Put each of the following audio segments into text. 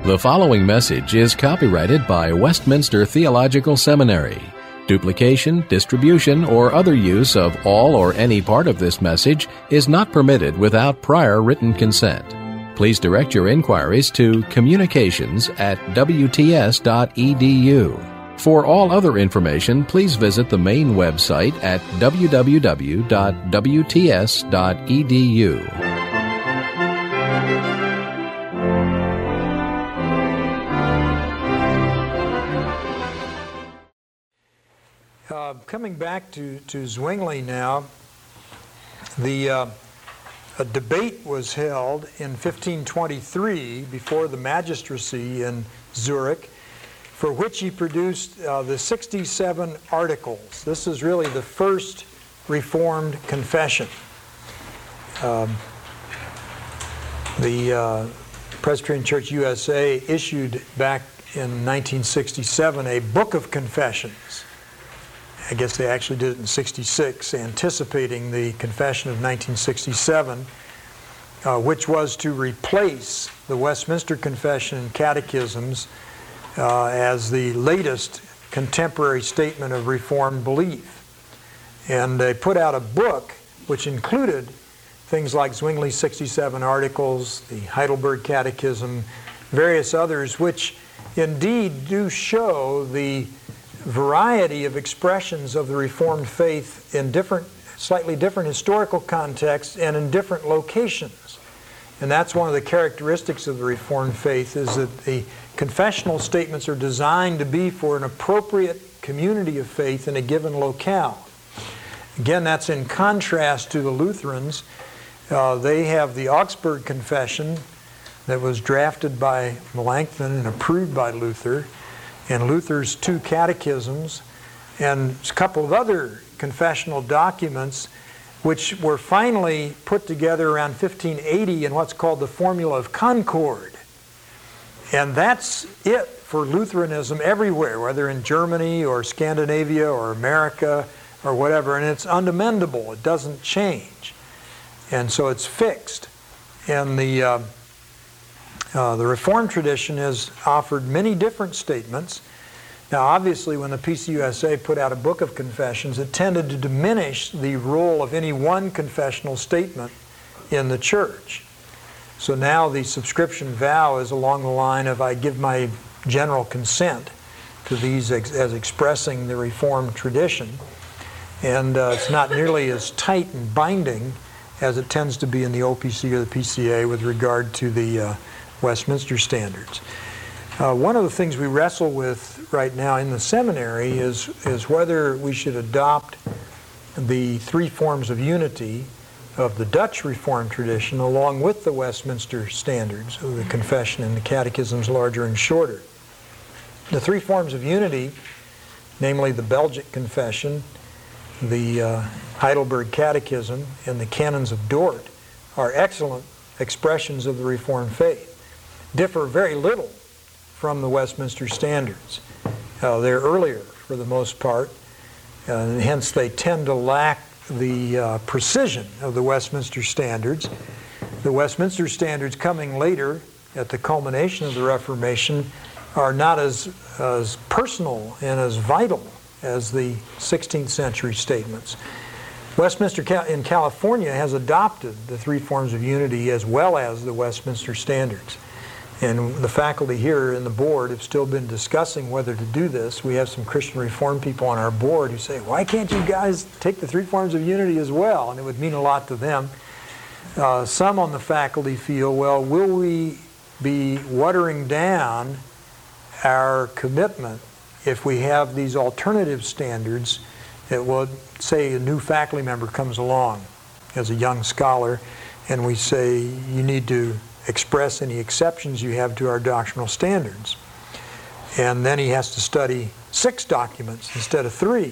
The following message is copyrighted by Westminster Theological Seminary. Duplication, distribution, or other use of all or any part of this message is not permitted without prior written consent. Please direct your inquiries to communications@wts.edu. For all other information, please visit the main website at www.wts.edu. Coming back to Zwingli now, a debate was held in 1523 before the magistracy in Zurich, for which he produced the 67 Articles. This is really the first Reformed confession. The Presbyterian Church USA issued back in 1967 a Book of Confessions. I guess they actually did it in 66, anticipating the confession of 1967, which was to replace the Westminster Confession and Catechisms as the latest contemporary statement of Reformed belief. And they put out a book which included things like Zwingli's 67 Articles, the Heidelberg Catechism, various others, which indeed do show the variety of expressions of the Reformed faith in slightly different historical contexts and in different locations. And that's one of the characteristics of the Reformed faith, is that the confessional statements are designed to be for an appropriate community of faith in a given locale. Again, that's in contrast to the Lutherans. They have the Augsburg Confession that was drafted by Melanchthon and approved by Luther, and Luther's two catechisms, and a couple of other confessional documents which were finally put together around 1580 in what's called the Formula of Concord. And that's it for Lutheranism everywhere, whether in Germany or Scandinavia or America or whatever, and it's unamendable. It doesn't change. And so it's fixed. And the Reformed tradition has offered many different statements. Now, obviously, when the PCUSA put out a Book of Confessions, it tended to diminish the role of any one confessional statement in the church. So now the subscription vow is along the line of, I give my general consent to these as expressing the Reformed tradition. And it's not nearly as tight and binding as it tends to be in the OPC or the PCA with regard to the Westminster Standards. One of the things we wrestle with right now in the seminary is whether we should adopt the three forms of unity of the Dutch Reformed tradition along with the Westminster Standards, so the Confession and the Catechisms larger and shorter. The three forms of unity, namely the Belgic Confession, the Heidelberg Catechism, and the Canons of Dort, are excellent expressions of the Reformed faith. Differ very little from the Westminster Standards. They're earlier for the most part, and hence they tend to lack the precision of the Westminster Standards. The Westminster Standards coming later at the culmination of the Reformation are not as personal and as vital as the 16th century statements. Westminster in California has adopted the three forms of unity as well as the Westminster Standards. And the faculty here and the board have still been discussing whether to do this. We have some Christian Reformed people on our board who say, why can't you guys take the three forms of unity as well? And it would mean a lot to them. Some on the faculty feel, well, will we be watering down our commitment if we have these alternative standards that would, say a new faculty member comes along as a young scholar, and we say, you need to express any exceptions you have to our doctrinal standards. And then he has to study 6 documents instead of 3.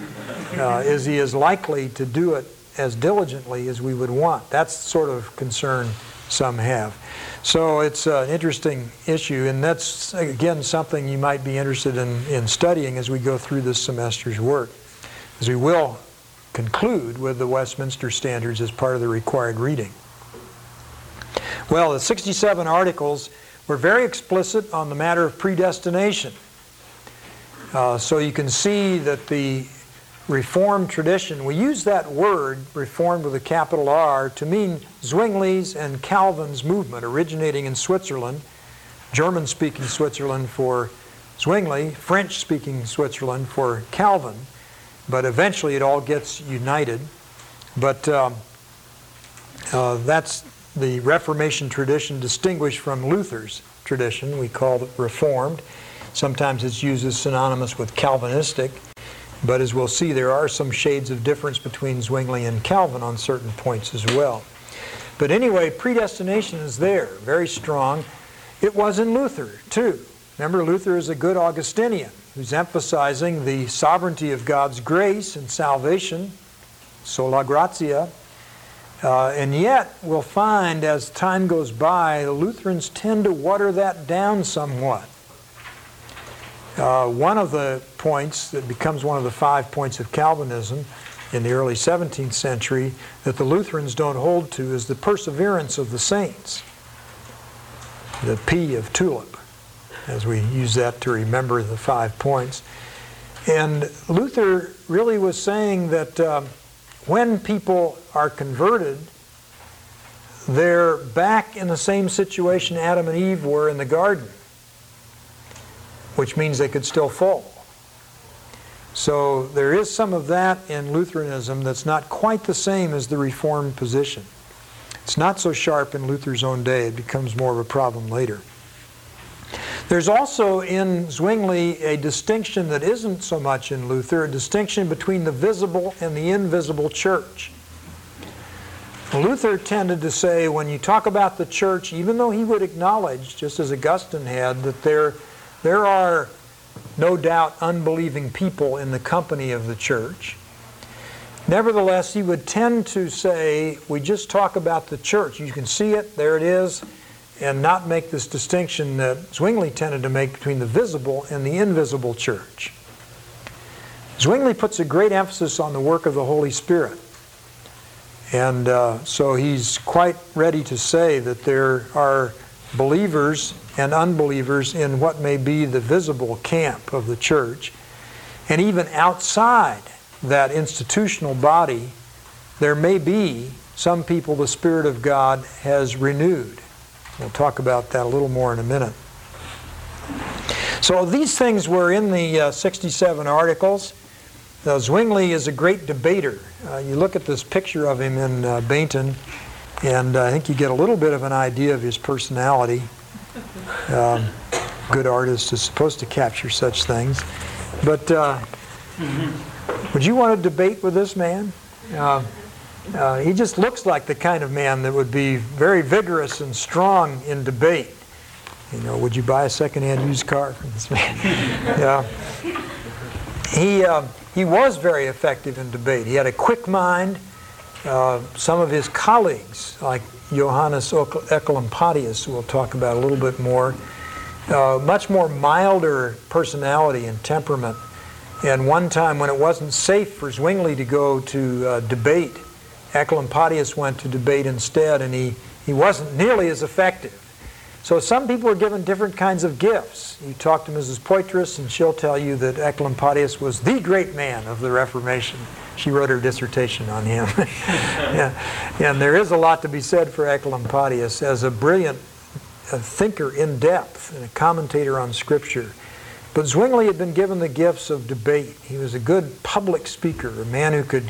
Is he as likely to do it as diligently as we would want? That's the sort of concern some have. So it's an interesting issue, and that's, again, something you might be interested in studying as we go through this semester's work, as we will conclude with the Westminster Standards as part of the required reading. Well, the 67 Articles were very explicit on the matter of predestination. So you can see that the Reformed tradition, we use that word, Reformed with a capital R, to mean Zwingli's and Calvin's movement originating in Switzerland, German-speaking Switzerland for Zwingli, French-speaking Switzerland for Calvin, but eventually it all gets united. But that's the Reformation tradition distinguished from Luther's tradition. We call it Reformed. Sometimes it's used as synonymous with Calvinistic, but as we'll see, there are some shades of difference between Zwingli and Calvin on certain points as well. But anyway, predestination is there, very strong. It was in Luther, too. Remember, Luther is a good Augustinian who's emphasizing the sovereignty of God's grace and salvation, sola gratia. And yet, we'll find as time goes by, the Lutherans tend to water that down somewhat. One of the points that becomes one of the 5 points of Calvinism in the early 17th century that the Lutherans don't hold to is the perseverance of the saints. The P of tulip, as we use that to remember the 5 points. And Luther really was saying that when people are converted, they're back in the same situation Adam and Eve were in the garden, which means they could still fall. So there is some of that in Lutheranism that's not quite the same as the Reformed position. It's not so sharp in Luther's own day. It becomes more of a problem later. There's also in Zwingli a distinction that isn't so much in Luther, a distinction between the visible and the invisible church. Luther tended to say when you talk about the church, even though he would acknowledge, just as Augustine had, that there are no doubt unbelieving people in the company of the church, nevertheless he would tend to say we just talk about the church. You can see it, there it is, and not make this distinction that Zwingli tended to make between the visible and the invisible church. Zwingli puts a great emphasis on the work of the Holy Spirit. And so he's quite ready to say that there are believers and unbelievers in what may be the visible camp of the church. And even outside that institutional body, there may be some people the Spirit of God has renewed. We'll talk about that a little more in a minute. So these things were in the 67 articles. Zwingli is a great debater. You look at this picture of him in Bainton, and I think you get a little bit of an idea of his personality. Good artist is supposed to capture such things. But would you want to debate with this man? He just looks like the kind of man that would be very vigorous and strong in debate. You know, would you buy a second-hand used car from this man? He was very effective in debate. He had a quick mind. Some of his colleagues, like Johannes Ecolampadius, who we'll talk about a little bit more, much more milder personality and temperament. And one time when it wasn't safe for Zwingli to go to debate, Ecolampadius went to debate instead, and he wasn't nearly as effective. So some people were given different kinds of gifts. You talk to Mrs. Poitras, and she'll tell you that Ecolampadius was the great man of the Reformation. She wrote her dissertation on him. Yeah. And there is a lot to be said for Ecolampadius as a brilliant thinker in depth and a commentator on Scripture. But Zwingli had been given the gifts of debate. He was a good public speaker, a man who could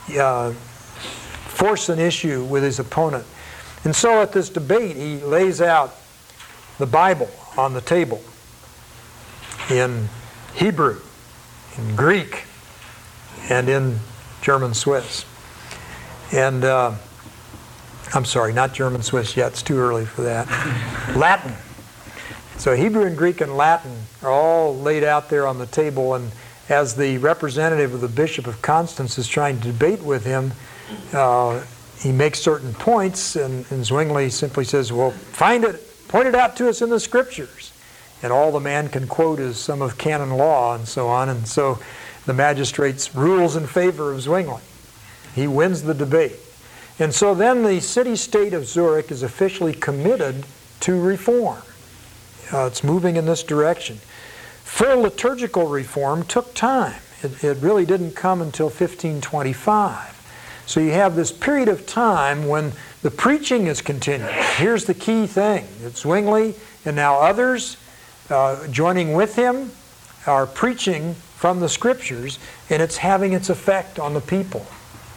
force an issue with his opponent. And so at this debate, he lays out the Bible on the table in Hebrew, in Greek, and in German Swiss. And I'm sorry, not German Swiss yet. It's too early for that. Latin. So Hebrew and Greek and Latin are all laid out there on the table, and as the representative of the Bishop of Constance is trying to debate with him, he makes certain points, and Zwingli simply says, well, find it, point it out to us in the Scriptures. And all the man can quote is some of canon law and so on, and so the magistrates rules in favor of Zwingli. He wins the debate. And so then the city-state of Zurich is officially committed to reform. It's moving in this direction. Full liturgical reform took time. It really didn't come until 1525. So you have this period of time when the preaching is continuing. Here's the key thing. It's Zwingli and now others joining with him are preaching from the Scriptures, and it's having its effect on the people.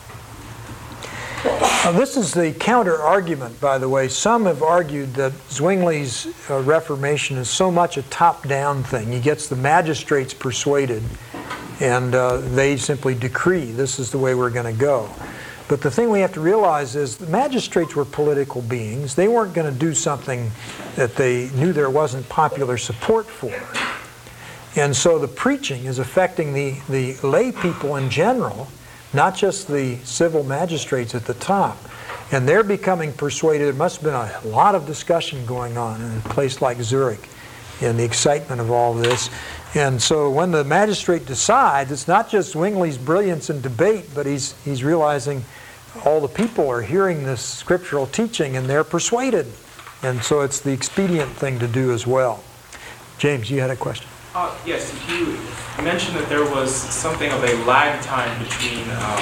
Now, this is the counter-argument, by the way. Some have argued that Zwingli's Reformation is so much a top-down thing. He gets the magistrates persuaded, and they simply decree, this is the way we're going to go. But the thing we have to realize is the magistrates were political beings. They weren't going to do something that they knew there wasn't popular support for. And so the preaching is affecting the lay people in general, not just the civil magistrates at the top. And they're becoming persuaded. There must have been a lot of discussion going on in a place like Zurich and the excitement of all this. And so when the magistrate decides, it's not just Zwingli's brilliance in debate, but he's realizing all the people are hearing this scriptural teaching and they're persuaded. And so it's the expedient thing to do as well. James, you had a question? Yes, you mentioned that there was something of a lag time between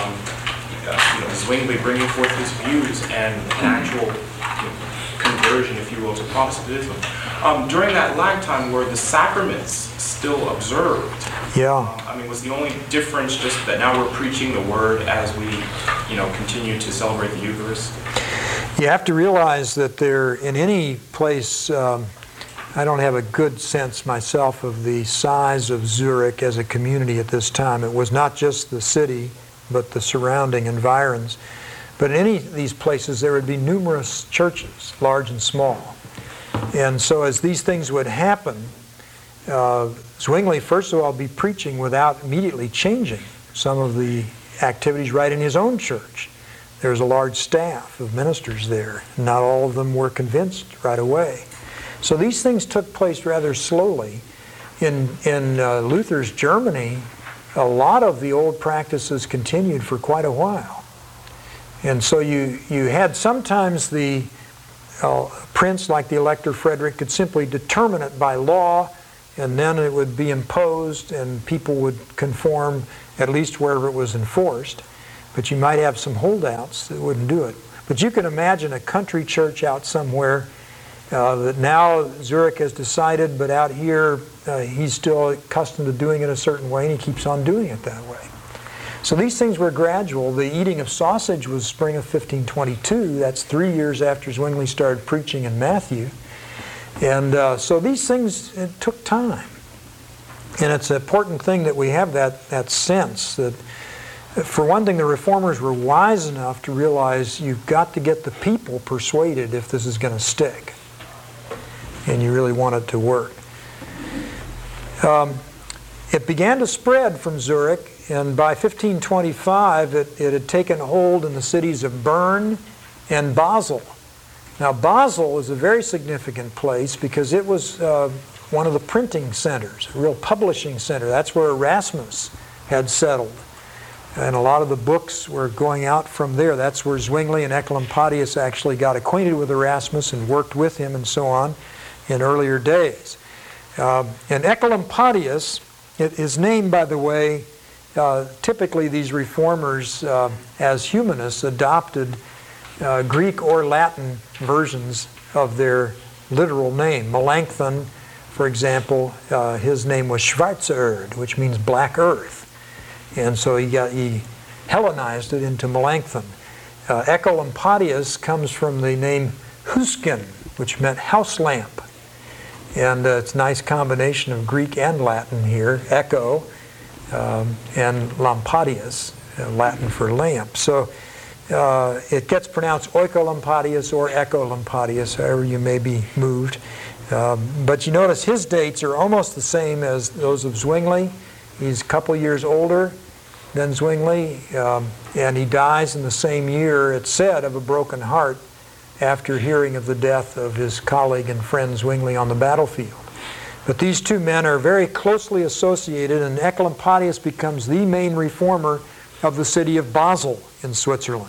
Zwingli bringing forth his views and an actual conversion, if you will, to Protestantism. During that lag time, were the sacraments still observed? Yeah. Was the only difference just that now we're preaching the Word as we, continue to celebrate the Eucharist? You have to realize that there, in any place, I don't have a good sense myself of the size of Zurich as a community at this time. It was not just the city, but the surrounding environs. But in any of these places, there would be numerous churches, large and small. And so as these things would happen, Zwingli, first of all, be preaching without immediately changing some of the activities right in his own church. There's a large staff of ministers there. Not all of them were convinced right away. So these things took place rather slowly. In Luther's Germany, a lot of the old practices continued for quite a while. And so you had sometimes the prince, like the Elector Frederick, could simply determine it by law, and then it would be imposed and people would conform at least wherever it was enforced. But you might have some holdouts that wouldn't do it. But you can imagine a country church out somewhere that now Zurich has decided, but out here he's still accustomed to doing it a certain way, and he keeps on doing it that way. So these things were gradual. The eating of sausage was spring of 1522. That's 3 years after Zwingli started preaching in Matthew. And so these things, it took time. And it's an important thing that we have that sense that, for one thing, the reformers were wise enough to realize you've got to get the people persuaded if this is going to stick. And you really want it to work. It began to spread from Zurich, and by 1525 it had taken hold in the cities of Bern and Basel. Now Basel is a very significant place because it was one of the printing centers, a real publishing center. That's where Erasmus had settled. And a lot of the books were going out from there. That's where Zwingli and Ecolampadius actually got acquainted with Erasmus and worked with him and so on in earlier days. And Ecolampadius, his name, by the way, typically these reformers, as humanists, adopted Greek or Latin versions of their literal name. Melanchthon, for example, his name was Schwarzerd, which means black earth. And so he Hellenized it into Melanchthon. Ecolampadius comes from the name Husken, which meant house lamp. And it's a nice combination of Greek and Latin here, echo, and lampadius, Latin for lamp. So it gets pronounced Oikolampadius or Ecolampadius, however you may be moved. But you notice his dates are almost the same as those of Zwingli. He's a couple years older than Zwingli, and he dies in the same year, it's said, of a broken heart after hearing of the death of his colleague and friend Zwingli on the battlefield. But these two men are very closely associated, and Ecolampadius becomes the main reformer of the city of Basel in Switzerland.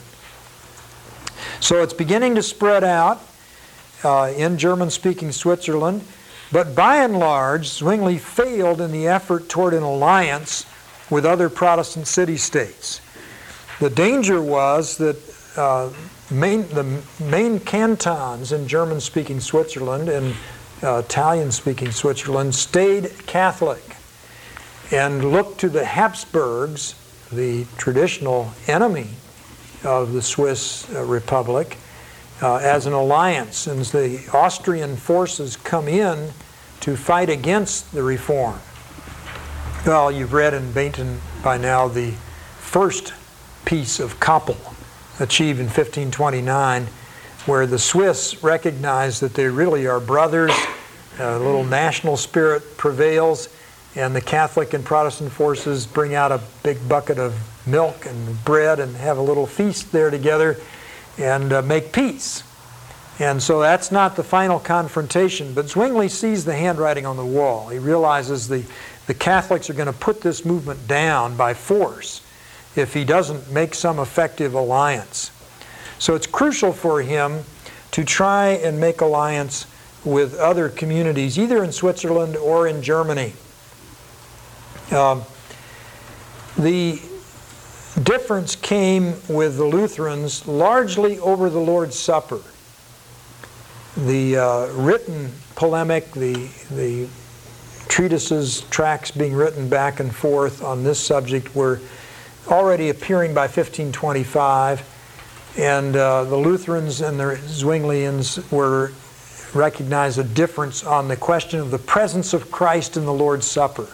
So it's beginning to spread out in German-speaking Switzerland. But by and large, Zwingli failed in the effort toward an alliance with other Protestant city-states. The danger was that the main cantons in German-speaking Switzerland and Italian-speaking Switzerland stayed Catholic and looked to the Habsburgs, the traditional enemy of the Swiss Republic, as an alliance. And the Austrian forces come in to fight against the reform. Well, you've read in Bainton by now the first Peace of Kappel, achieved in 1529, where the Swiss recognize that they really are brothers. A little national spirit prevails, and the Catholic and Protestant forces bring out a big bucket of milk and bread and have a little feast there together and make peace. And so that's not the final confrontation, but Zwingli sees the handwriting on the wall. He realizes the Catholics are going to put this movement down by force if he doesn't make some effective alliance. So it's crucial for him to try and make alliance with other communities, either in Switzerland or in Germany. The difference came with the Lutherans largely over the Lord's Supper. The written polemic, the treatises, tracts being written back and forth on this subject were already appearing by 1525, and the Lutherans and the Zwinglians were recognized a difference on the question of the presence of Christ in the Lord's Supper.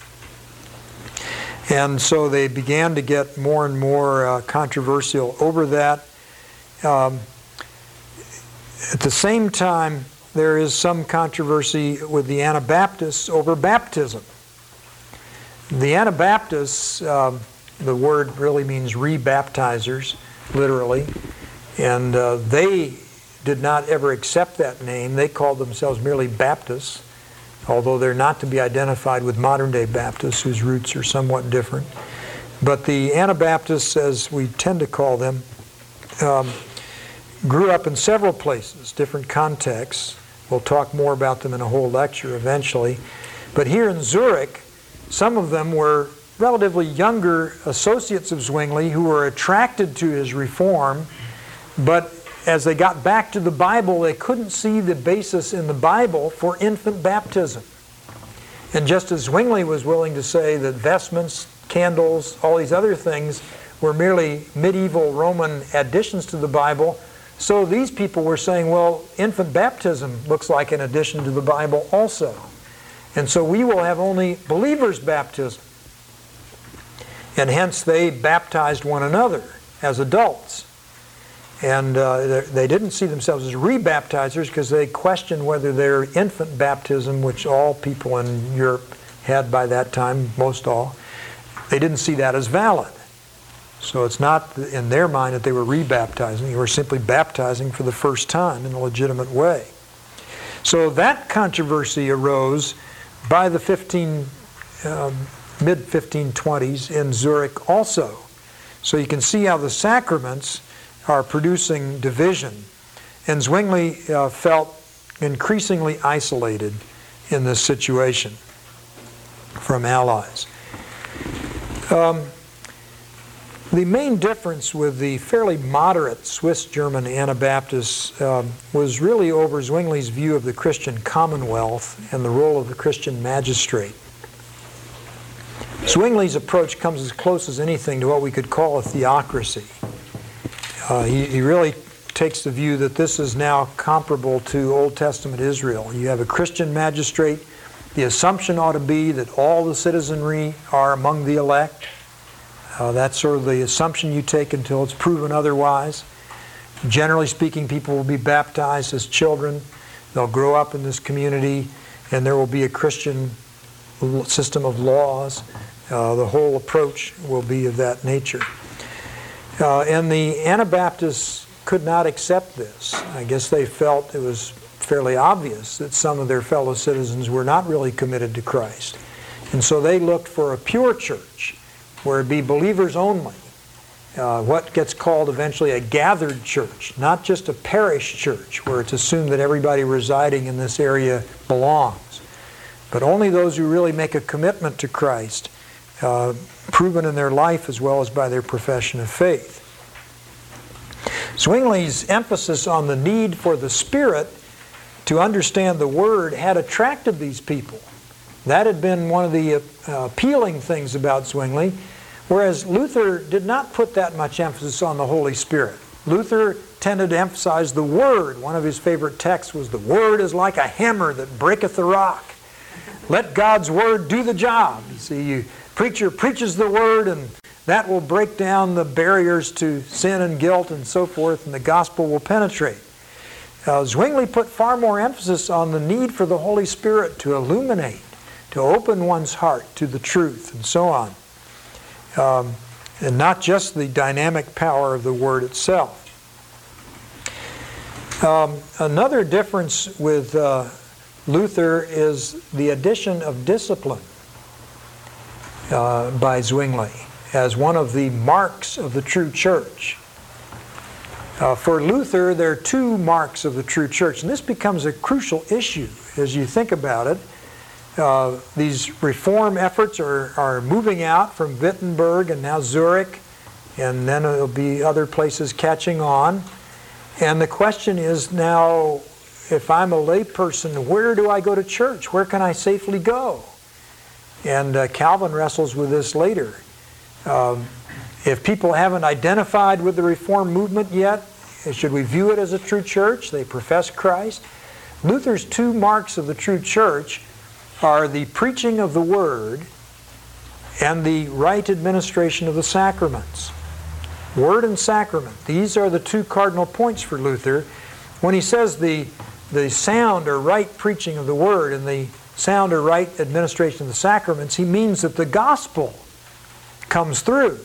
And so they began to get more and more controversial over that. At the same time, there is some controversy with the Anabaptists over baptism. The Anabaptists, the word really means rebaptizers, literally, and they did not ever accept that name. They called themselves merely Baptists, although they're not to be identified with modern-day Baptists, whose roots are somewhat different. But the Anabaptists, as we tend to call them, grew up in several places, different contexts. We'll talk more about them in a whole lecture eventually. But here in Zurich, some of them were relatively younger associates of Zwingli who were attracted to his reform, but as they got back to the Bible, they couldn't see the basis in the Bible for infant baptism. And just as Zwingli was willing to say that vestments, candles, all these other things were merely medieval Roman additions to the Bible, so these people were saying, well, infant baptism looks like an addition to the Bible also. And so we will have only believers' baptism. And hence they baptized one another as adults. And they didn't see themselves as rebaptizers because they questioned whether their infant baptism, which all people in Europe had by that time, most all, they didn't see that as valid. So it's not in their mind that they were rebaptizing. They were simply baptizing for the first time in a legitimate way. So that controversy arose by the mid-1520s in Zurich also. So you can see how the sacraments are producing division. And Zwingli felt increasingly isolated in this situation from allies. The main difference with the fairly moderate Swiss-German Anabaptists was really over Zwingli's view of the Christian commonwealth and the role of the Christian magistrate. Zwingli's approach comes as close as anything to what we could call a theocracy. He really takes the view that this is now comparable to Old Testament Israel. You have a Christian magistrate. The assumption ought to be that all the citizenry are among the elect. That's sort of the assumption you take until it's proven otherwise. Generally speaking, people will be baptized as children. They'll grow up in this community, and there will be a Christian system of laws. The whole approach will be of that nature. And the Anabaptists could not accept this. I guess they felt it was fairly obvious that some of their fellow citizens were not really committed to Christ. And so they looked for a pure church where it be believers only, what gets called eventually a gathered church, not just a parish church where it's assumed that everybody residing in this area belongs, but only those who really make a commitment to Christ, proven in their life as well as by their profession of faith. Zwingli's emphasis on the need for the Spirit to understand the Word had attracted these people. That had been one of the appealing things about Zwingli, whereas Luther did not put that much emphasis on the Holy Spirit. Luther tended to emphasize the Word. One of his favorite texts was, "The Word is like a hammer that breaketh the rock." Let God's Word do the job. You see, preacher preaches the Word, and that will break down the barriers to sin and guilt and so forth, and the gospel will penetrate. Zwingli put far more emphasis on the need for the Holy Spirit to illuminate, to open one's heart to the truth, and so on. And not just the dynamic power of the Word itself. Another difference with Luther is the addition of discipline by Zwingli as one of the marks of the true church. For Luther, there are two marks of the true church, and this becomes a crucial issue as you think about it. These reform efforts are moving out from Wittenberg and now Zurich, and then it'll be other places catching on. And the question is now, if I'm a layperson, where do I go to church? Where can I safely go? And Calvin wrestles with this later. If people haven't identified with the Reformed movement yet, should we view it as a true church? They profess Christ. Luther's two marks of the true church are the preaching of the Word and the right administration of the sacraments. Word and sacrament. These are the two cardinal points for Luther. When he says the sound or right preaching of the Word and the sound or right administration of the sacraments, he means that the gospel comes through.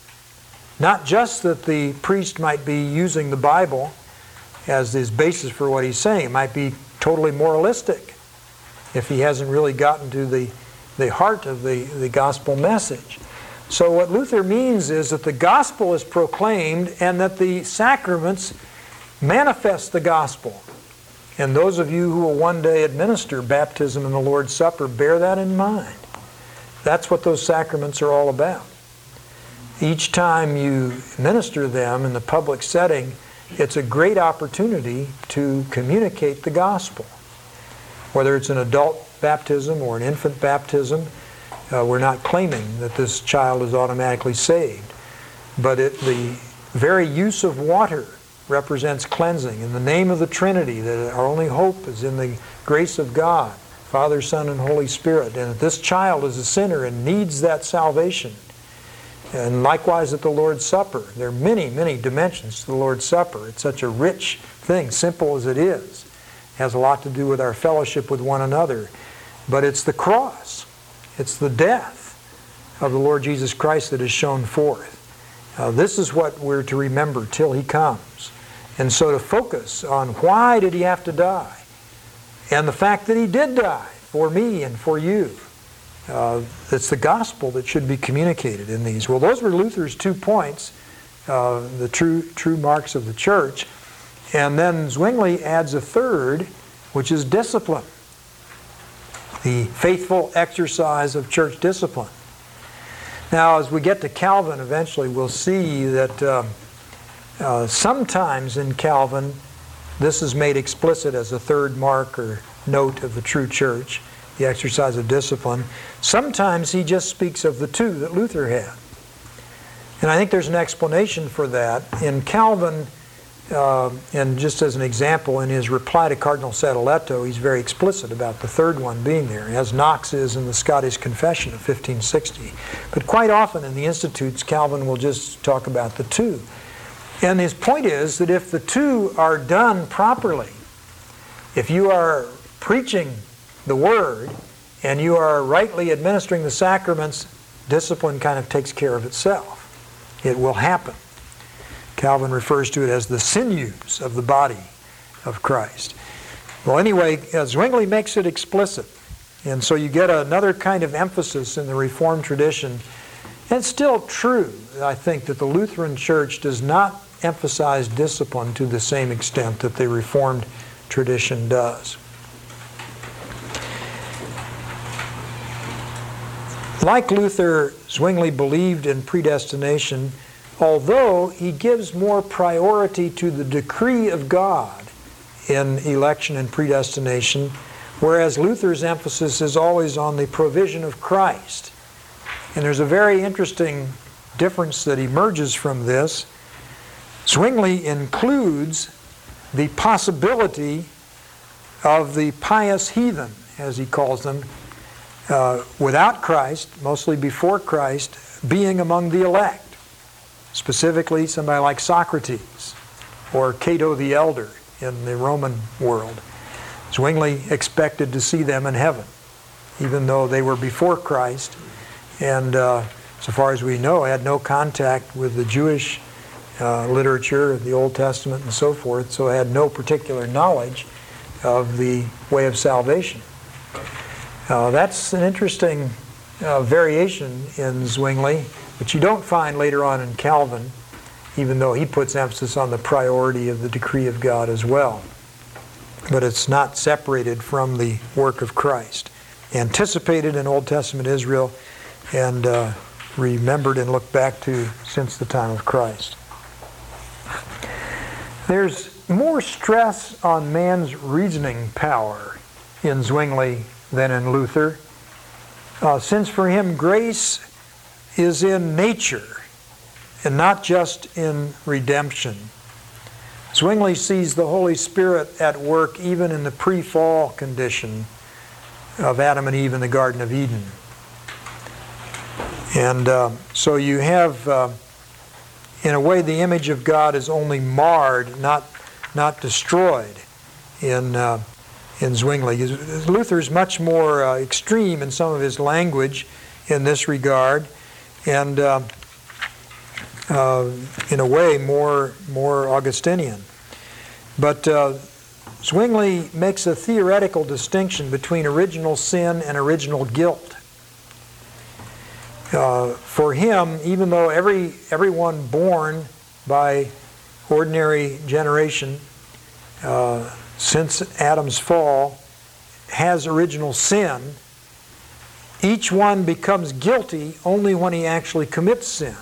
Not just that the priest might be using the Bible as his basis for what he's saying. It might be totally moralistic if he hasn't really gotten to the heart of the gospel message. So what Luther means is that the gospel is proclaimed and that the sacraments manifest the gospel. And those of you who will one day administer baptism and the Lord's Supper, bear that in mind. That's what those sacraments are all about. Each time you minister them in the public setting, it's a great opportunity to communicate the gospel. Whether it's an adult baptism or an infant baptism, we're not claiming that this child is automatically saved. But the very use of water represents cleansing in the name of the Trinity, that our only hope is in the grace of God, Father, Son, and Holy Spirit, and that this child is a sinner and needs that salvation. And likewise at the Lord's Supper. There are many, many dimensions to the Lord's Supper. It's such a rich thing, simple as it is. It has a lot to do with our fellowship with one another. But it's the cross. It's the death of the Lord Jesus Christ that is shown forth. This is what we're to remember till He comes. And so to focus on why did He have to die? And the fact that He did die for me and for you. It's the gospel that should be communicated in these. Well, those were Luther's 2 points, the true marks of the church. And then Zwingli adds a third, which is discipline. The faithful exercise of church discipline. Now, as we get to Calvin eventually, we'll see that sometimes in Calvin, this is made explicit as a third mark or note of the true church, the exercise of discipline. Sometimes he just speaks of the two that Luther had. And I think there's an explanation for that. In Calvin, and just as an example, in his reply to Cardinal Sadoleto, he's very explicit about the third one being there, as Knox is in the Scottish Confession of 1560. But quite often in the Institutes, Calvin will just talk about the two. And his point is that if the two are done properly, if you are preaching the Word and you are rightly administering the sacraments, discipline kind of takes care of itself. It will happen. Calvin refers to it as the sinews of the body of Christ. Well, anyway, Zwingli makes it explicit. And so you get another kind of emphasis in the Reformed tradition. And it's still true, I think, that the Lutheran Church does not emphasize discipline to the same extent that the Reformed tradition does. Like Luther, Zwingli believed in predestination, although he gives more priority to the decree of God in election and predestination, whereas Luther's emphasis is always on the provision of Christ. And there's a very interesting difference that emerges from this. Zwingli includes the possibility of the pious heathen, as he calls them, without Christ, mostly before Christ, being among the elect. Specifically, somebody like Socrates or Cato the Elder in the Roman world. Zwingli expected to see them in heaven, even though they were before Christ, and so far as we know, had no contact with the Jewish literature of the Old Testament and so forth, so had no particular knowledge of the way of salvation. That's an interesting variation in Zwingli, which you don't find later on in Calvin, even though he puts emphasis on the priority of the decree of God as well. But it's not separated from the work of Christ. Anticipated in Old Testament Israel and remembered and looked back to since the time of Christ. There's more stress on man's reasoning power in Zwingli than in Luther, since for him grace is in nature and not just in redemption. Zwingli sees the Holy Spirit at work even in the pre-fall condition of Adam and Eve in the Garden of Eden. And so you have, in a way, the image of God is only marred, not destroyed in Zwingli. Luther's much more extreme in some of his language in this regard, and in a way more Augustinian. But Zwingli makes a theoretical distinction between original sin and original guilt. For him, even though everyone born by ordinary generation since Adam's fall has original sin, each one becomes guilty only when he actually commits sin.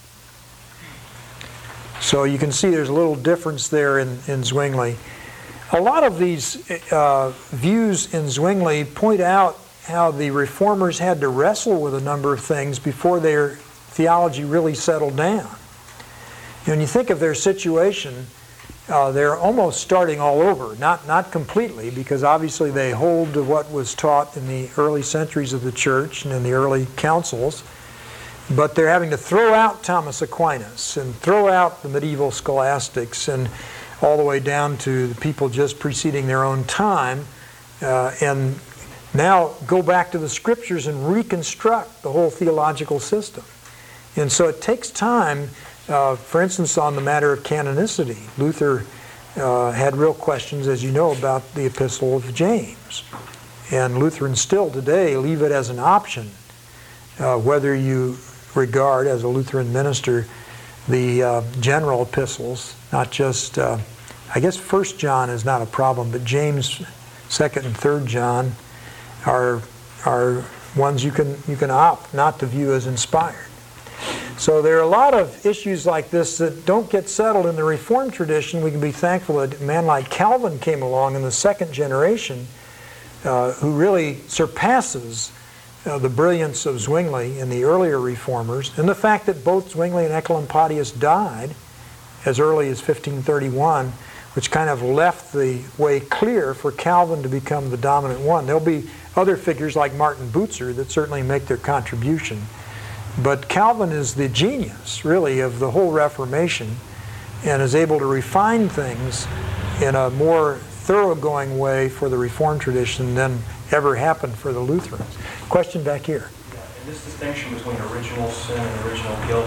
So you can see there's a little difference there in Zwingli. A lot of these views in Zwingli point out how the Reformers had to wrestle with a number of things before their theology really settled down. When you think of their situation, they're almost starting all over. Not completely, because obviously they hold to what was taught in the early centuries of the church and in the early councils, but they're having to throw out Thomas Aquinas and throw out the medieval scholastics and all the way down to the people just preceding their own time, and now go back to the Scriptures and reconstruct the whole theological system. And so it takes time. For instance, on the matter of canonicity, Luther had real questions, as you know, about the Epistle of James. And Lutherans still today leave it as an option, whether you regard, as a Lutheran minister, the general epistles, not just, I guess 1 John is not a problem, but James, 2nd and 3rd John are ones you can opt not to view as inspired. So there are a lot of issues like this that don't get settled in the Reformed tradition. We can be thankful that a man like Calvin came along in the second generation who really surpasses the brilliance of Zwingli and the earlier Reformers, and the fact that both Zwingli and Ecolampadius died as early as 1531, which kind of left the way clear for Calvin to become the dominant one. There'll be other figures like Martin Bucer that certainly make their contribution. But Calvin is the genius, really, of the whole Reformation, and is able to refine things in a more thoroughgoing way for the Reformed tradition than ever happened for the Lutherans. Question back here. Yeah, and this distinction between original sin and original guilt,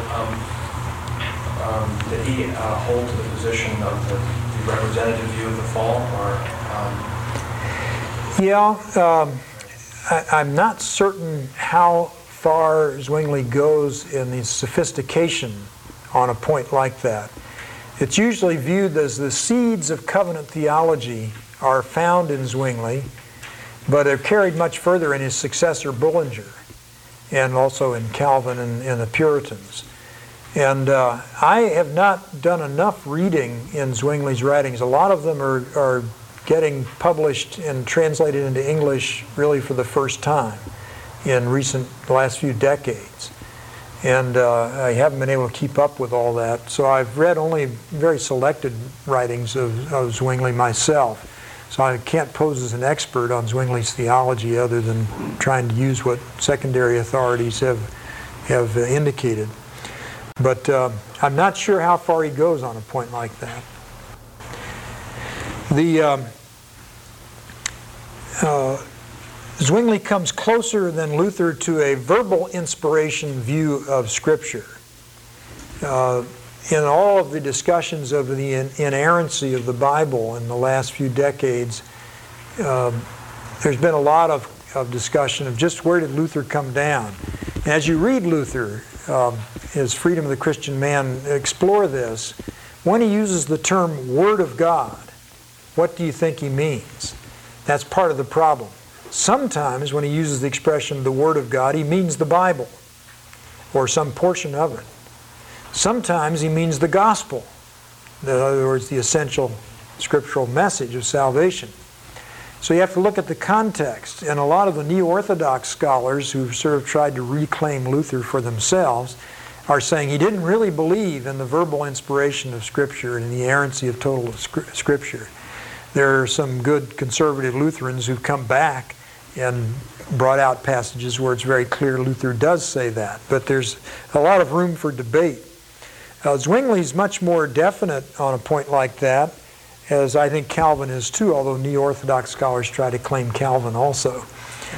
did he hold to the position of the representative view of the fall, or? I'm not certain how far Zwingli goes in the sophistication on a point like that. It's usually viewed as the seeds of covenant theology are found in Zwingli, but they're carried much further in his successor Bullinger, and also in Calvin and the Puritans. And I have not done enough reading in Zwingli's writings. A lot of them are getting published and translated into English really for the first time in the last few decades. And I haven't been able to keep up with all that. So I've read only very selected writings of Zwingli myself. So I can't pose as an expert on Zwingli's theology other than trying to use what secondary authorities have indicated. But I'm not sure how far he goes on a point like that. Zwingli comes closer than Luther to a verbal inspiration view of Scripture. In all of the discussions of the inerrancy of the Bible in the last few decades, there's been a lot of discussion of just where did Luther come down. And as you read Luther, his Freedom of the Christian Man, explore this. When he uses the term Word of God, what do you think he means? That's part of the problem. Sometimes when he uses the expression the Word of God, he means the Bible or some portion of it. Sometimes he means the gospel, in other words, the essential scriptural message of salvation. So you have to look at the context, and a lot of the neo-Orthodox scholars who sort of tried to reclaim Luther for themselves are saying he didn't really believe in the verbal inspiration of Scripture and the inerrancy of total Scripture. There are some good conservative Lutherans who've come back and brought out passages where it's very clear Luther does say that, but there's a lot of room for debate. Zwingli's much more definite on a point like that, as I think Calvin is too, although neo-Orthodox scholars try to claim Calvin also.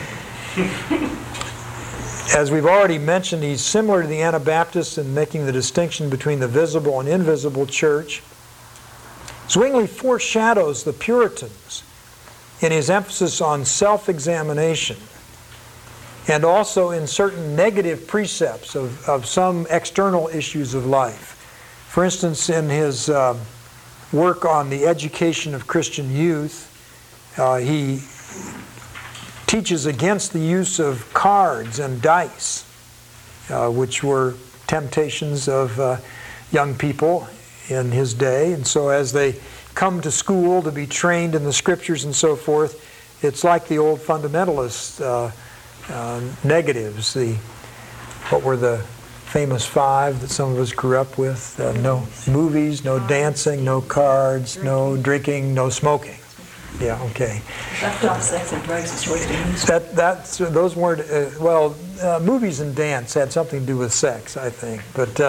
As we've already mentioned, he's similar to the Anabaptists in making the distinction between the visible and invisible church. Zwingli foreshadows the Puritans in his emphasis on self-examination and also in certain negative precepts of some external issues of life. For instance, in his work on the education of Christian youth, he teaches against the use of cards and dice, which were temptations of young people in his day. And so as they come to school to be trained in the Scriptures and so forth, it's like the old fundamentalist negatives. What were the famous five that some of us grew up with? No movies, no dancing, no cards, no drinking, no smoking. Yeah, okay. That's not sex and drugs and short things. Those weren't, movies and dance had something to do with sex, I think. But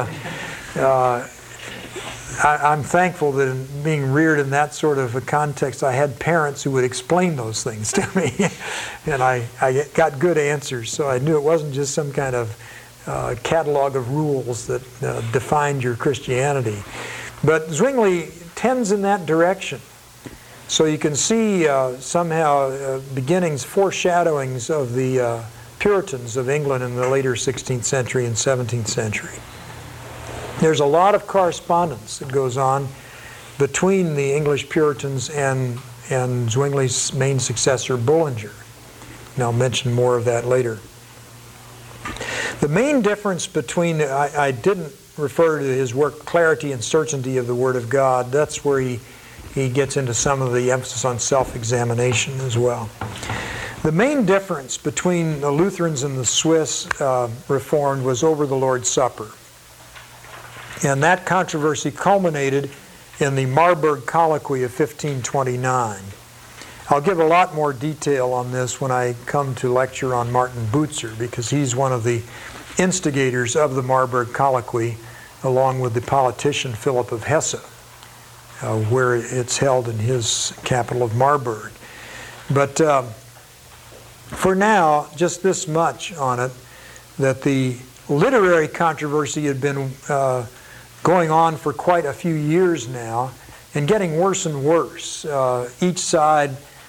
I'm thankful that in being reared in that sort of a context, I had parents who would explain those things to me. And I got good answers, so I knew it wasn't just some kind of catalog of rules that defined your Christianity. But Zwingli tends in that direction. So you can see somehow beginnings, foreshadowings of the Puritans of England in the later 16th century and 17th century. There's a lot of correspondence that goes on between the English Puritans and Zwingli's main successor, Bullinger. And I'll mention more of that later. The main difference between, I didn't refer to his work, Clarity and Certainty of the Word of God. That's where he gets into some of the emphasis on self-examination as well. The main difference between the Lutherans and the Swiss Reformed was over the Lord's Supper. And that controversy culminated in the Marburg Colloquy of 1529. I'll give a lot more detail on this when I come to lecture on Martin Bucer, because he's one of the instigators of the Marburg Colloquy, along with the politician Philip of Hesse, where it's held in his capital of Marburg. But for now, just this much on it, that the literary controversy had been going on for quite a few years now and getting worse and worse. Each side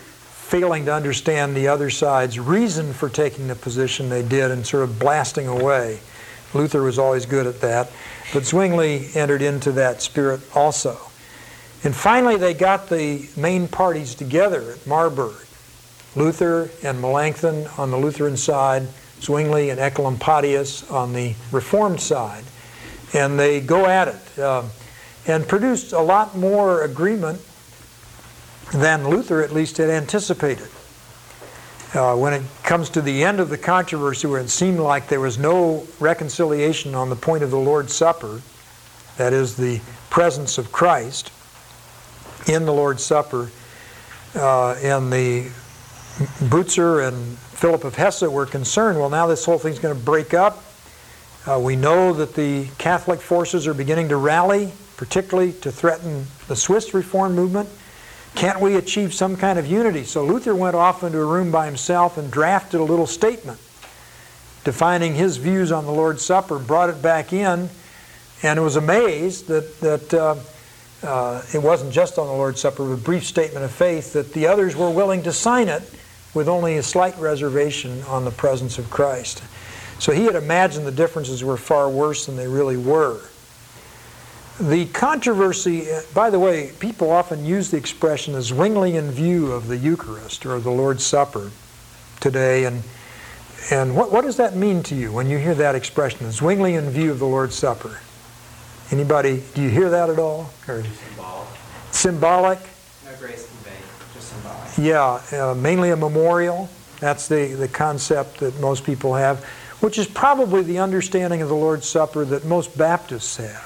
failing to understand the other side's reason for taking the position they did and sort of blasting away. Luther was always good at that, but Zwingli entered into that spirit also. And finally, they got the main parties together at Marburg. Luther and Melanchthon on the Lutheran side, Zwingli and Ecolampadius on the Reformed side. And they go at it and produced a lot more agreement than Luther at least had anticipated. When it comes to the end of the controversy, where it seemed like there was no reconciliation on the point of the Lord's Supper, that is, the presence of Christ in the Lord's Supper, and the Butzer and Philip of Hesse were concerned, well, now this whole thing's going to break up. We know that the Catholic forces are beginning to rally, particularly to threaten the Swiss Reform movement. Can't we achieve some kind of unity? So Luther went off into a room by himself and drafted a little statement defining his views on the Lord's Supper, brought it back in, and was amazed that it wasn't just on the Lord's Supper, but a brief statement of faith, that the others were willing to sign it with only a slight reservation on the presence of Christ. So he had imagined the differences were far worse than they really were. The controversy, by the way, people often use the expression the Zwinglian view of the Eucharist or the Lord's Supper today. And what does that mean to you when you hear that expression, the Zwinglian view of the Lord's Supper? Anybody, do you hear that at all? Or Symbolic. Symbolic? No grace conveyed, just symbolic. Yeah, mainly a memorial. That's the concept that most people have, which is probably the understanding of the Lord's Supper that most Baptists have.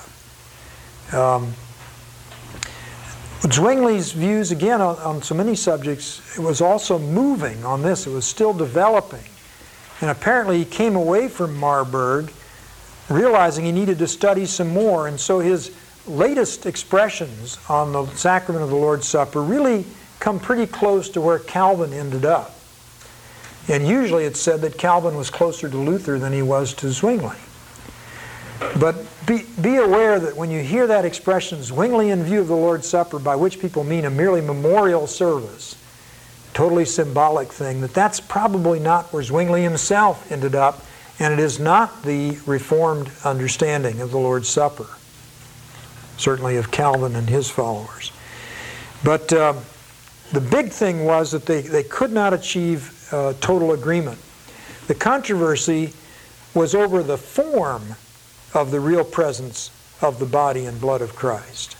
Zwingli's views, again, on so many subjects, it was also moving on this. It was still developing. And apparently he came away from Marburg realizing he needed to study some more. And so his latest expressions on the sacrament of the Lord's Supper really come pretty close to where Calvin ended up. And usually it's said that Calvin was closer to Luther than he was to Zwingli. But be aware that when you hear that expression, Zwinglian view of the Lord's Supper, by which people mean a merely memorial service, totally symbolic thing, that's probably not where Zwingli himself ended up, and it is not the Reformed understanding of the Lord's Supper, certainly of Calvin and his followers. But the big thing was that they could not achieve total agreement. The controversy was over the form of the real presence of the body and blood of Christ.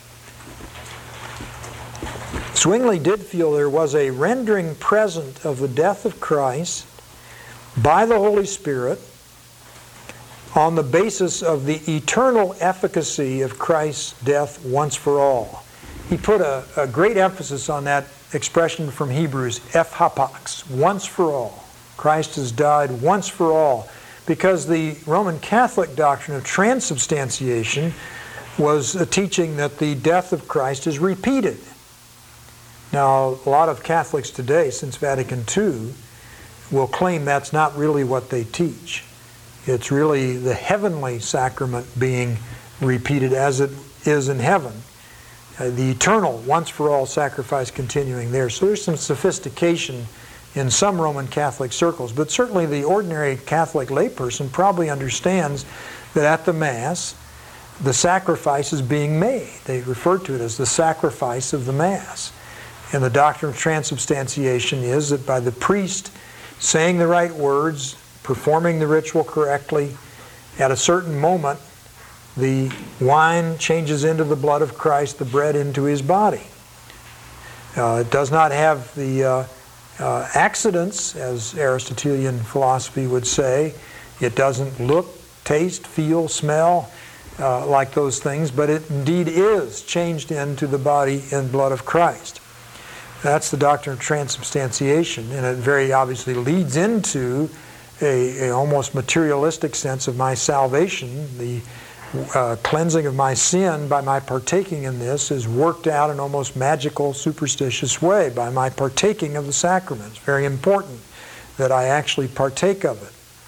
Zwingli did feel there was a rendering present of the death of Christ by the Holy Spirit on the basis of the eternal efficacy of Christ's death once for all. He put a great emphasis on that expression from Hebrews, ephapax, once for all. Christ has died once for all, because the Roman Catholic doctrine of transubstantiation was a teaching that the death of Christ is repeated. Now, a lot of Catholics today, since Vatican II, will claim that's not really what they teach. It's really the heavenly sacrament being repeated as it is in heaven. The eternal, once-for-all sacrifice continuing there. So there's some sophistication in some Roman Catholic circles, but certainly the ordinary Catholic layperson probably understands that at the Mass, the sacrifice is being made. They refer to it as the sacrifice of the Mass. And the doctrine of transubstantiation is that by the priest saying the right words, performing the ritual correctly, at a certain moment, the wine changes into the blood of Christ, the bread into his body. It does not have the accidents, as Aristotelian philosophy would say. It doesn't look, taste, feel, smell like those things, but it indeed is changed into the body and blood of Christ. That's the doctrine of transubstantiation, and it very obviously leads into a almost materialistic sense of my salvation. The cleansing of my sin by my partaking in this is worked out in almost magical, superstitious way by my partaking of the sacrament. It's very important that I actually partake of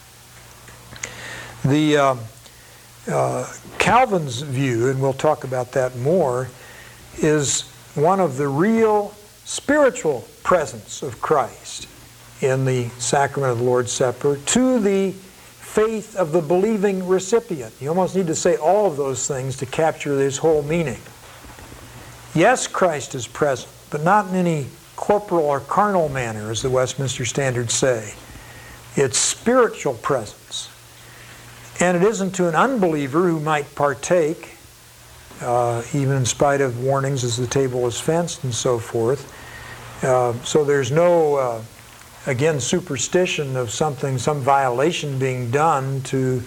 it. The Calvin's view, and we'll talk about that more, is one of the real spiritual presence of Christ in the sacrament of the Lord's Supper to the faith of the believing recipient. You almost need to say all of those things to capture this whole meaning. Yes, Christ is present, but not in any corporal or carnal manner, as the Westminster Standards say. It's spiritual presence. And it isn't to an unbeliever who might partake, even in spite of warnings as the table is fenced and so forth. So there's no, again, superstition of something, some violation being done to,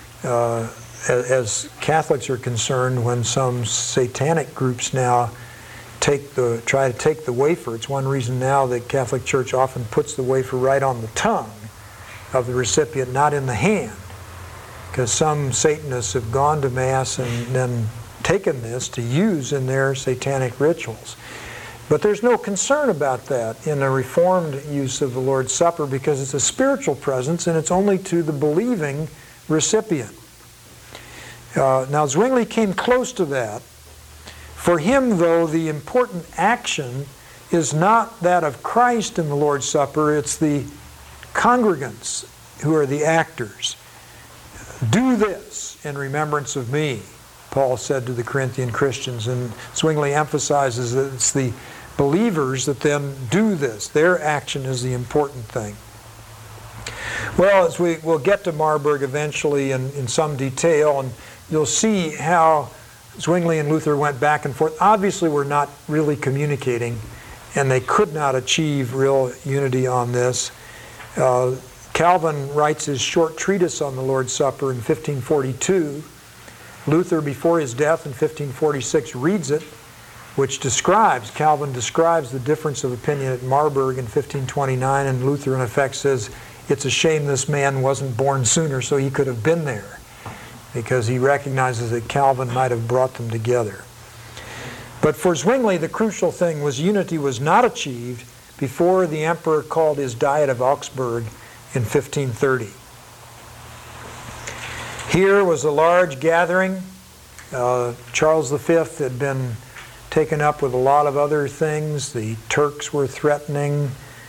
as Catholics are concerned, when some satanic groups now try to take the wafer. It's one reason now that Catholic Church often puts the wafer right on the tongue of the recipient, not in the hand, because some Satanists have gone to Mass and then taken this to use in their satanic rituals. But there's no concern about that in a Reformed use of the Lord's Supper, because it's a spiritual presence and it's only to the believing recipient. Now Zwingli came close to that. For him, though, the important action is not that of Christ in the Lord's Supper, it's the congregants who are the actors. Do this in remembrance of me, Paul said to the Corinthian Christians, and Zwingli emphasizes that it's the believers that then do this. Their action is the important thing. Well, as we'll get to Marburg eventually in some detail, and you'll see how Zwingli and Luther went back and forth. Obviously, we're not really communicating, and they could not achieve real unity on this. Calvin writes his short treatise on the Lord's Supper in 1542. Luther, before his death in 1546, reads it, which Calvin describes the difference of opinion at Marburg in 1529, and Luther in effect says, it's a shame this man wasn't born sooner so he could have been there, because he recognizes that Calvin might have brought them together. But for Zwingli, the crucial thing was unity was not achieved before the emperor called his Diet of Augsburg in 1530. Here was a large gathering. Charles V had been taken up with a lot of other things. The Turks were threatening.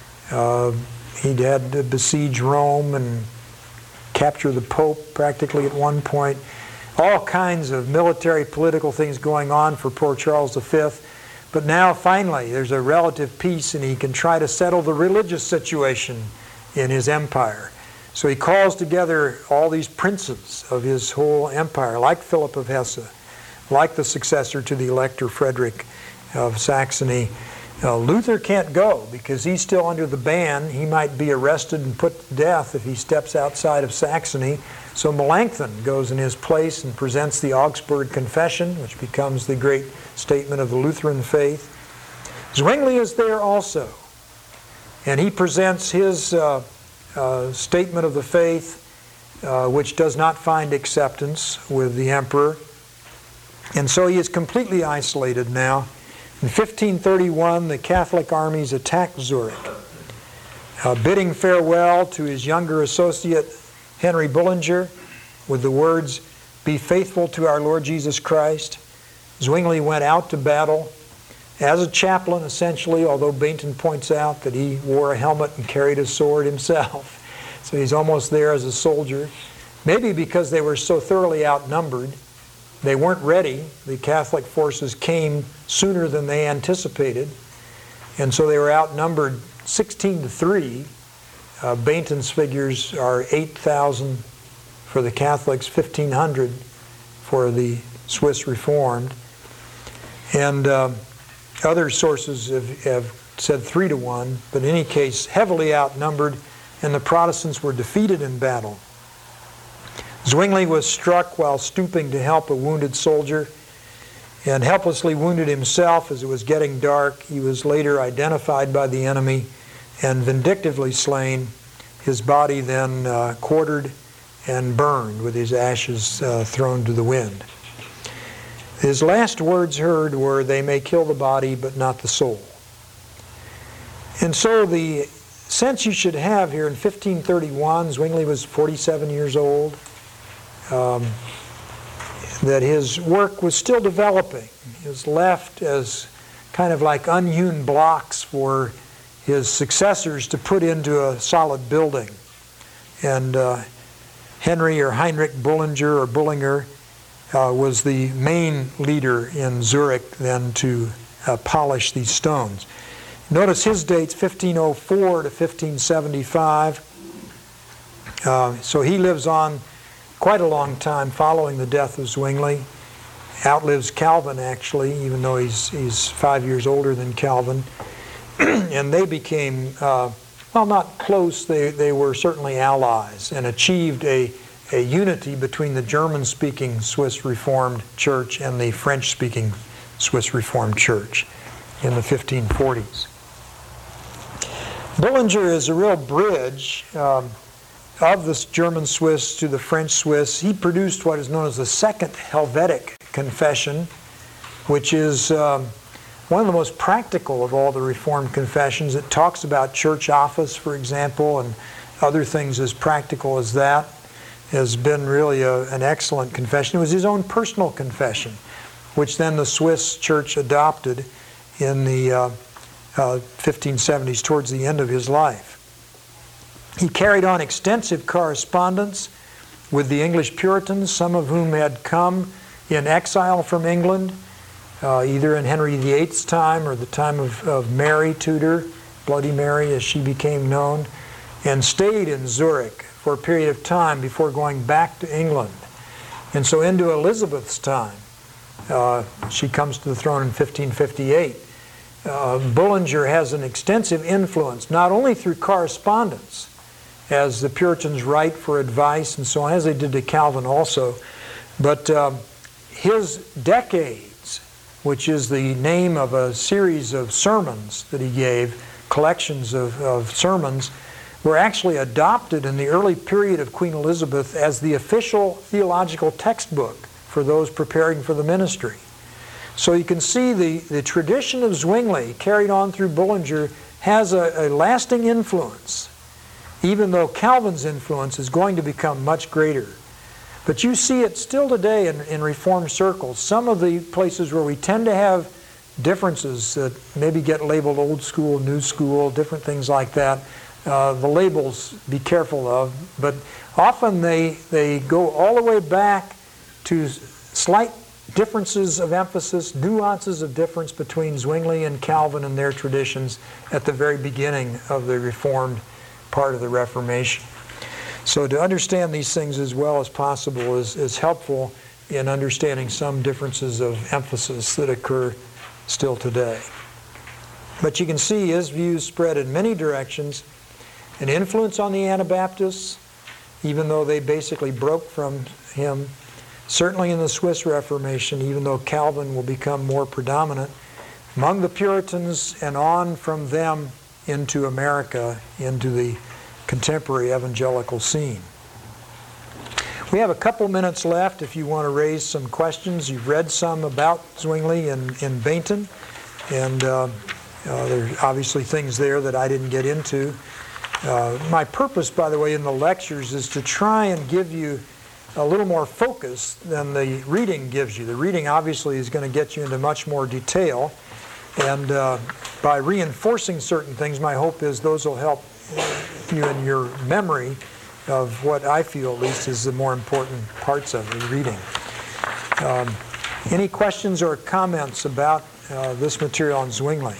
He'd had to besiege Rome and capture the Pope practically at one point. All kinds of military, political things going on for poor Charles V. But now, finally, there's a relative peace, and he can try to settle the religious situation in his empire. So he calls together all these princes of his whole empire, like Philip of Hesse, like the successor to the Elector Frederick of Saxony. Luther can't go because he's still under the ban. He might be arrested and put to death if he steps outside of Saxony. So Melanchthon goes in his place and presents the Augsburg Confession, which becomes the great statement of the Lutheran faith. Zwingli is there also, and he presents his statement of the faith, which does not find acceptance with the emperor. And so he is completely isolated now. In 1531, the Catholic armies attacked Zurich, bidding farewell to his younger associate, Henry Bullinger, with the words, "Be faithful to our Lord Jesus Christ." Zwingli went out to battle as a chaplain, essentially, although Bainton points out that he wore a helmet and carried a sword himself. So he's almost there as a soldier. Maybe because they were so thoroughly outnumbered, they weren't ready. The Catholic forces came sooner than they anticipated, and so they were outnumbered 16-3. Bainton's figures are 8,000 for the Catholics, 1,500 for the Swiss Reformed. And other sources have said 3-1, but in any case, heavily outnumbered, and the Protestants were defeated in battle. Zwingli was struck while stooping to help a wounded soldier, and helplessly wounded himself as it was getting dark. He was later identified by the enemy and vindictively slain, his body then quartered and burned with his ashes thrown to the wind. His last words heard were, "They may kill the body, but not the soul." And so the sense you should have here in 1531, Zwingli was 47 years old, that his work was still developing. He was left as kind of like unhewn blocks for his successors to put into a solid building. And Henry or Heinrich Bullinger or Bullinger was the main leader in Zurich then to polish these stones. Notice his dates, 1504 to 1575. So he lives on quite a long time following the death of Zwingli. Outlives Calvin, actually, even though he's 5 years older than Calvin. And they became, well, not close, they were certainly allies and achieved a unity between the German-speaking Swiss Reformed Church and the French-speaking Swiss Reformed Church in the 1540s. Bullinger is a real bridge of the German Swiss to the French Swiss. He produced what is known as the Second Helvetic Confession, which is one of the most practical of all the Reformed confessions. It talks about church office, for example, and other things as practical as that. Has been really an excellent confession. It was his own personal confession, which then the Swiss church adopted in the 1570s, towards the end of his life. He carried on extensive correspondence with the English Puritans, some of whom had come in exile from England, either in Henry VIII's time or the time of Mary Tudor, Bloody Mary as she became known, and stayed in Zurich for a period of time before going back to England. And so into Elizabeth's time, she comes to the throne in 1558. Bullinger has an extensive influence, not only through correspondence, as the Puritans write for advice and so on, as they did to Calvin also, but his Decades, which is the name of a series of sermons that he gave, collections of sermons, were actually adopted in the early period of Queen Elizabeth as the official theological textbook for those preparing for the ministry. So you can see the tradition of Zwingli carried on through Bullinger has a lasting influence, even though Calvin's influence is going to become much greater. But you see it still today in Reformed circles. Some of the places where we tend to have differences that maybe get labeled old school, new school, different things like that, the labels be careful of, but often they go all the way back to slight differences of emphasis, nuances of difference between Zwingli and Calvin and their traditions at the very beginning of the Reformed part of the Reformation. So to understand these things as well as possible is helpful in understanding some differences of emphasis that occur still today. But you can see his views spread in many directions. An influence on the Anabaptists, even though they basically broke from him. Certainly in the Swiss Reformation, even though Calvin will become more predominant. Among the Puritans and on from them into America, into the contemporary evangelical scene. We have a couple minutes left if you want to raise some questions. You've read some about Zwingli in Bainton, and there are obviously things there that I didn't get into. My purpose, by the way, in the lectures is to try and give you a little more focus than the reading gives you. The reading obviously is going to get you into much more detail, and by reinforcing certain things, my hope is those will help you in your memory of what I feel at least is the more important parts of the reading. Any questions or comments about this material on Zwingli?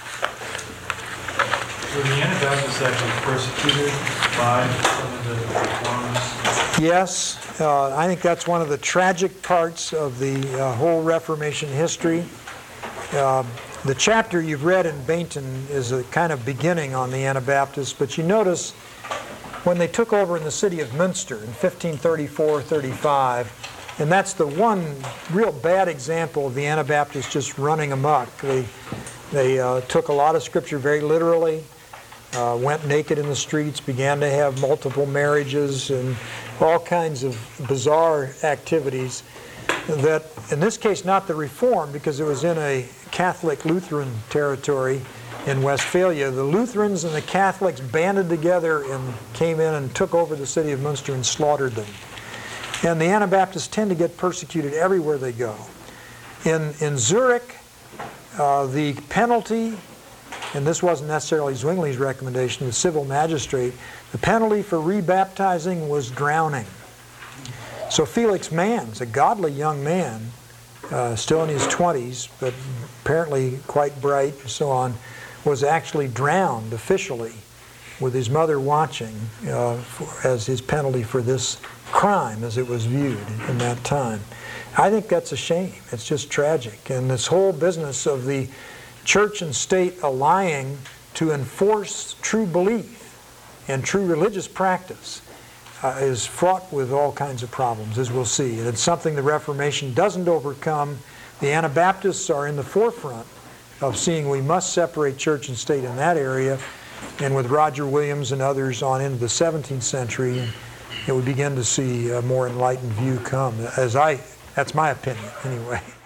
Were the Anabaptists actually persecuted by some of the reformers? Yes, I think that's one of the tragic parts of the whole Reformation history. The chapter you've read in Bainton is a kind of beginning on the Anabaptists, but you notice when they took over in the city of Münster in 1534-35, and that's the one real bad example of the Anabaptists just running amok. They took a lot of Scripture very literally, went naked in the streets, began to have multiple marriages and all kinds of bizarre activities that, in this case, not the Reformed, because it was in a Catholic Lutheran territory in Westphalia. The Lutherans and the Catholics banded together and came in and took over the city of Münster and slaughtered them. And the Anabaptists tend to get persecuted everywhere they go. In Zurich, the penalty and this wasn't necessarily Zwingli's recommendation, the civil magistrate, the penalty for rebaptizing was drowning. So Felix Manz, a godly young man, still in his 20s, but apparently quite bright and so on, was actually drowned officially with his mother watching as his penalty for this crime as it was viewed in that time. I think that's a shame. It's just tragic. And this whole business of the church and state allying to enforce true belief and true religious practice is fraught with all kinds of problems, as we'll see. And it's something the Reformation doesn't overcome. The Anabaptists are in the forefront of seeing we must separate church and state in that area. And with Roger Williams and others on into the 17th century, we begin to see a more enlightened view come. That's my opinion, anyway.